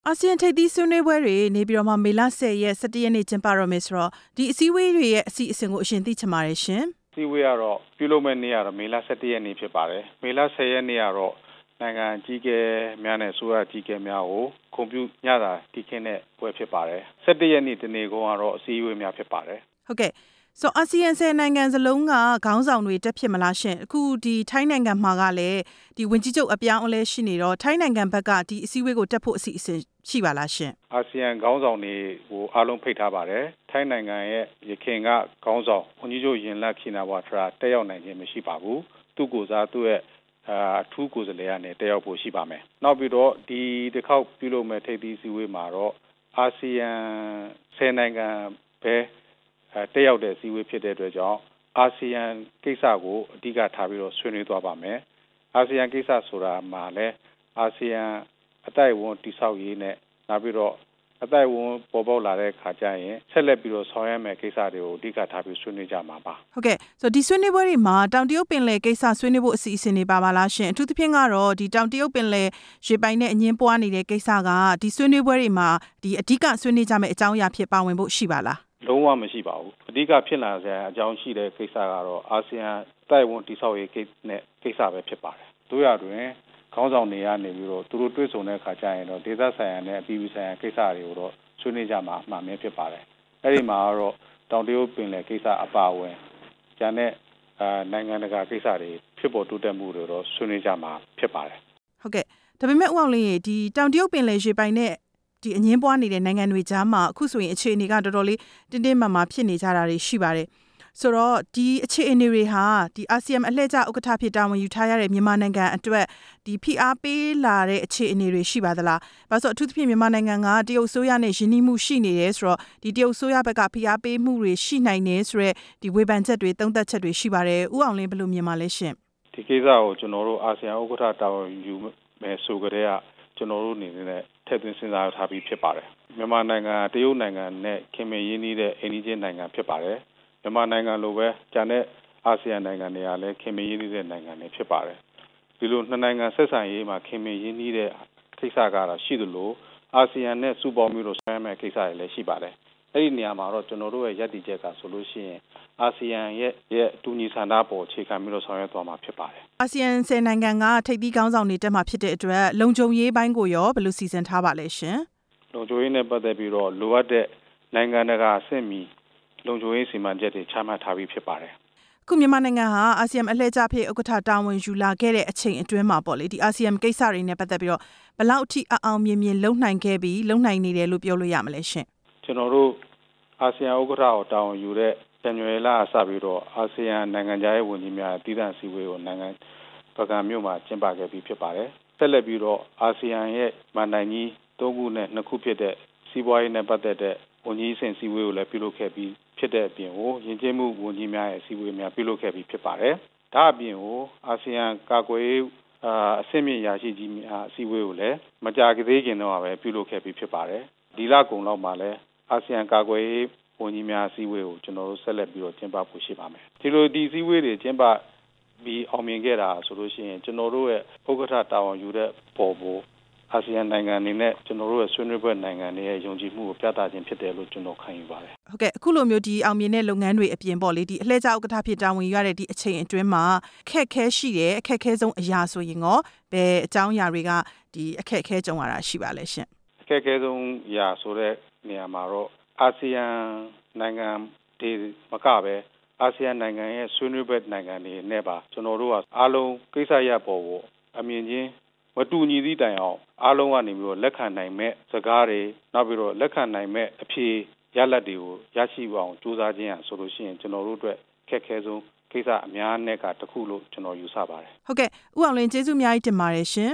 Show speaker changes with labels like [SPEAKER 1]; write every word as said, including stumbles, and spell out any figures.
[SPEAKER 1] အာဆီယံထိပ်သီးဆွေးနွေးပွဲတွေနေပြည်တော်မှာမေလဆယ်ရက်၁၁ရက်နေ့ကျင်းပတော့မယ်ဆိုတော့ဒီအစည်းအဝေးတွေရဲ့အစီအစဉ်ကိုအရှင်သိချင်ပါတယ်ရှင်
[SPEAKER 2] ။အစည်းအဝေးကတော့ပြုလုပ်မယ့်နေ့ကတော့မေလ၁၁ရက်နေ့ဖြစ်ပါတယ်။မေလ၁၀ရက်နေ့ကတော့နိုင်ငံကြီးကဲများနဲ့ဆိုရကြီးကဲများကိုကွန်ပျူညတာတီခင်းတဲ့ပွဲဖြစ်ပါတယ်။၁၁ရက်နေ့တနေ့ကုန်ကတော့အစည်းအဝေးများဖြစ်ပါတယ်
[SPEAKER 1] ။ဟုတ်ကဲ့ဆိုအာဆီယံဆယ်နိုင်ငံစလုံးကခေါင်းဆောင်တွေတက်ဖြစ်မလားရှင်အခုဒီထိုင်းနိုင်ငံမှာကလည်းဒီဝင်ကြီးချုပ်အပြောင်းအလဲရှိနေတော့ထိုင်းနိုင်ငံဘက်ကဒီအစည်းအဝေးကိုတက်ဖို့အစီအစဉ်ရှိပါလားရှင်
[SPEAKER 2] အာဆီယံခေါင်းဆောင်တွေကိုအားလုံးဖိတ်ထားပါတယ်ထိုင်းနိုင်ငံရဲ့ရခိုင်ကခေါင်းဆောင်ဝန်ကြီးချုပ်ယင်လတ်ခိနာဝါထရာတက်ရောက်နိုင်ခြင်းမရှိပါဘူးသူ့ကိုယ်စားသူ့ရဲ့အထူးကိုယ်စားလှယ်ကနေတက်ရောက်ဖို့ရှိပါမယ်နောက်ပြီးတော့ဒီတစ်ခေါက်ပြုလုပ်မဲ့ထိပ်သီးအစည်းအဝေးမှာတော့အာဆီယံဆယ်နိုင်ငံပဲတက်ရောက်တဲ့အစည်းအဝေးဖြစ်တဲ့အတွက်ကြောင့်အာဆီယံကိစ္စကိုအဓိကထားပြီးတော့ဆွေးနွေးသွားပါမယ်အာဆီယံကိစ္စဆိုတာမှာလည်းအာဆီယံအတိုက်အဝန်တိဆောက်ရေးနဲ့နောက်ပြီးတော့အတိုက်အဝန်ပေါ်ပေါက်လာတဲ့ခါကျရင်ဆက်လက်ပြီးတော့ဆောင်ရွက်မယ်ကိစ္စတွေကိုအဓိကထားပြီးဆွေးနွေးကြမှာပါ
[SPEAKER 1] ဟုတ်ကဲ့ဆိုဒီဆွေးနွေးပွဲတွေမှာတောင်တရုတ်ပင်လယ်ကိစ္စဆွေးနွေးဖို့အစီအစဉ်တွေပါပါလားရှင်အထူးသဖြင့်ကတော့ဒီတောင်တရုတ်ပင်လယ်ရေပိုင်နဲ့အငင်းပွားနေတဲ့ကိစ္စကဒီဆွေးနွေးပွဲတွေမှာဒီအဓိကဆွေးနွေးကြမယ့်အကြောင်းအရာဖြစ်ပါဝင်ဖို့ရှိပါလား
[SPEAKER 2] လုံးဝမရှိပါဘူးအဓိကဖြစ်လာစရာအကြောင်းရှိတဲ့ကိစ္စကတော့အာဆီယံတိုက်ဝန်တိဆောက်ရေးကိစ္စနဲ့ကိစ္စပဲဖြစ်ပါတယ်တို့ရတွင်ခေါင်းဆောင်တွေကနေပြီးတော့သူတို့တွေ့ဆုံတဲ့အခါကျရင်တော့ဒေသဆိုင်ရာနဲ့အပြည်ပြည်ဆိုင်ရာကိစ္စတွေကိုတော့ဆွေးနွေးကြမှာအမှန်ပဲဖြစ်ပါတယ်အဲ့ဒီမှာတော့တောင်တရုတ်ပင်လယ်ကိစ္စအပါအဝင်ကျန်တဲ့အာနိုင်ငံတကာကိစ္စတွေဖြစ်ပေါ်တိုးတက်မှုတွေတော့ဆွေးနွေးကြမှာဖြစ်ပါတယ်
[SPEAKER 1] ဟုတ်ကဲ့ဒါပေမဲ့ဦးအောင်လင်းရေဒီတောင်တရုတ်ပင်လယ်ရေပိုင်နဲ့ဒီအငင်းပွားနေတဲ့နိုင်ငံတွေကြားမှာအခုဆိုရင်အခြေအနေကတော်တော်လေးတင်းတင်းမာမာဖြစ်နေကြတာတွေရှိပါတယ်ဆိုတော့ဒီအခြေအနေတွေဟာဒီအာဆီယံအလှည့်ကျဥက္ကဋ္ဌဖြစ်တာဝန်ယူထားရတဲ့မြန်မာနိုင်ငံအတွက်ဒီဖိအားပေးလာတဲ့အခြေအနေတွေရှိပါသလား။ဘာလို့ဆိုအထူးသဖြင့်မြန်မာနိုင်ငံကတရုတ်ဆိုရနဲ့ယင်းနှိမှုရှိနေတယ်ဆိုတော့ဒီတရုတ်ဆိုရဘက်ကဖိအားပေးမှုတွေရှိနိုင်တယ်ဆိုတော့ဒီဝေဖန်ချက်တွေသုံးသပ်ချက်တွေရှိပါတယ်။ဦးအောင်လင်းဘယ်လိုမြင်ပါလဲရှင်
[SPEAKER 2] ။ဒီကိစ္စကိုကျွန်တော်တို့အာဆီယံဥက္ကဋ္ဌတာဝန်ယူမယ်ဆိုကြတဲ့ကကျွန်တော်တို့အနေနဲ့ထည့်သွင်းစဉ်းစားထားပြီးဖြစ်ပါတယ်။မြန်မာနိုင်ငံတရုတ်နိုင်ငံနဲ့ခင်မင်ရင်းနှီးတဲ့အိမ်နီးချင်းနိုင်ငံဖြစ်ပါတယ်။မြန်မာနိုင်ငံလိုပဲကျန်တဲ့အာဆီယံနိုင်ငံတွေကလည်းခင်မင်ရင်းနှီးတဲ့နိုင်ငံတွေဖြစ်ပါတယ်။ဒီလိုနှစ်နိုင်ငံဆက်ဆံရေးမှာခင်မင်ရင်းနှီးတဲ့ကိစ္စကတော့ရှိသလိုအာဆီယံနဲ့စုပေါင်းပြီးတော့ဆွေးနွေးမယ့်ကိစ္စတွေလည်းရှိပါတယ်။အဲ့ဒီနေရာမှာတော့ကျွန်တော်တို့ရဲ့ရည်တည်ချက်ကဆိုလို့ရှိရင်အာဆီယံရဲ့ရဲ့တူညီဆန္ဒပေါ်အခြေခံပြီးတော့ဆောင်ရွက်သွားမှာဖြစ်ပါတယ်
[SPEAKER 1] ။အာဆီယံဆယ်နိုင်ငံကထိပ်သီးခေါင်းဆောင်တွေတက်မှာဖြစ်တဲ့အတွက်လုံခြုံရေးပိုင်းကိုရောဘယ်လိုစီစဉ်ထားပါလဲရှင်
[SPEAKER 2] ။လုံခြုံရေးနဲ့ပတ်သက်ပြီးတော့လိုအပ်တဲ့နိုင်ငံတကာအဆင့်မီလုံခြုံရေးစီမံချက်တွေချမှတ်ထားပြီးဖြစ်ပါတယ်
[SPEAKER 1] ။ခုမြန်မာနိုင်ငံဟာအာဆီယံအလှည့်ကျဖြစ်ဥက္ကဋ္ဌတာဝန်ယူလာခဲ့တဲ့အချိန်အတွင်းမှာပေါ့လေဒီအာဆီယံကိစ္စတွေနဲ့ပတ်သက်ပြီးတော့ဘယ်လောက်အထိအအောင်မြင်မြင်လုံနိုင်ခဲ့ပြီးလုံနိုင်နေတယ်လို့ပြောလို့ရမလဲရှင်
[SPEAKER 2] ။ကျွန်တော်တို့အာဆီယံဥက္ကဋ္ဌကိုတာဝန်ယူတဲ့ဇန်နဝါရီလအစပြီးတော့အာဆီယံနိုင်ငံခြားရေးဝန်ကြီးများတည်တံ့စည်းဝေးကိုနိုင်ငံပကံမြို့မှာကျင်းပခဲ့ပြီးဖြစ်ပါတယ်။ဆက်လက်ပြီးတော့အာဆီယံရဲ့မန်တိုင်ကြီးသုံးခုနဲ့နှစ်ခုဖြစ်တဲ့စီးပွားရေးနဲ့ပတ်သက်တဲ့ဝန်ကြီးအဆင့်စည်းဝေးကိုလည်းပြုလုပ်ခဲ့ပြီးဖြစ်တဲ့အပြင်ကိုယဉ်ကျေးမှုဝန်ကြီးများရဲ့စည်းဝေးများပြုလုပ်ခဲ့ပြီးဖြစ်ပါတယ်။ဒါအပြင်ကိုအာဆီယံကာကွယ်ရေးအာအဆင့်မြင့်ရာရှိကြီးများအစည်းအဝေးကိုလည်းမကြာသေးခင်တော့ပဲပြုလုပ်ခဲ့ပြီးဖြစ်ပါတယ်။ဒီလကုန်လောက်မှာလည်းအာဆီယံကာကွယ်ရေးဝန်ကြီးများအစည်းအဝေးကိုကျွန်တော်တို့ဆက်လက်ပြီးတော့ကျင်းပဖို့ရှိပါမယ်။ဒီလိုဒီအစည်းအဝေးတွေကျင်းပပြီးအောင်မြင်ခဲ့တာဆိုလို့ရှိရင်ကျွန်တော်တို့ရဲ့ဥက္ကဋ္ဌတာဝန်ယူတဲ့ပေါ်ပေါ်အာဆီယံနိုင်ငံအနေနဲ့ကျွန်တော်တို့ရဲ့ဆွေးနွေးပွဲနိုင်ငံတွေရဲ့ယုံကြည်မှုကိုပြသခြင်းဖြစ်တယ်လို့ကျွန်တော်ခံယူပါတယ်
[SPEAKER 1] ။ဟုတ်ကဲ့အခုလိုမျိုးဒီအောင်မြင်တဲ့လုပ်ငန်းတွေအပြင်ပေါ့လေဒီအလှည့်ကျဥက္ကဋ္ဌဖြစ်တာဝန်ယူရတဲ့ဒီအချိန်အတွင်းမှာအခက်အခဲရှိတယ်အခက်အခဲဆုံးအရာဆိုရင်ရောဘယ်အကြောင်းအရာတွေကဒီအခက်အခဲကြုံရတာရှိပါလဲရှင်
[SPEAKER 2] ။အခက်အခဲဆုံးအရာဆိုတဲ့နေရာမှာတော့အာဆီယံနိုင်ငံတွေမကပဲအာဆီယံနိုင်ငံရဲ့ဆွေးနွေးပွဲနိုင်ငံတွေနဲ့ပါကျွန်တော်တို့ကအားလုံးကိစ္စရပ်ပေါ်ကိုအမြင်ချင်းမတူညီသည့်တိုင်အောင်အားလုံးကနေပြီးတော့လက်ခံနိုင်မဲ့စကားတွေနောက်ပြီးတော့လက်ခံနိုင်မဲ့အဖြေရလဒ်တွေကိုရရှိအောင်စူးစမ်းခြင်းဟာဆိုလို့ရှိရင်ကျွန်တော်တို့အတွက်ခက်ခဲဆုံးကိစ္စအများနဲ့ကတခုလို့ကျွန်တော်ယူဆပါတယ်
[SPEAKER 1] ဟုတ်ကဲ့ဦးအောင်လင်းကျေးဇူးအများကြီးတင်ပါတယ်ရှင်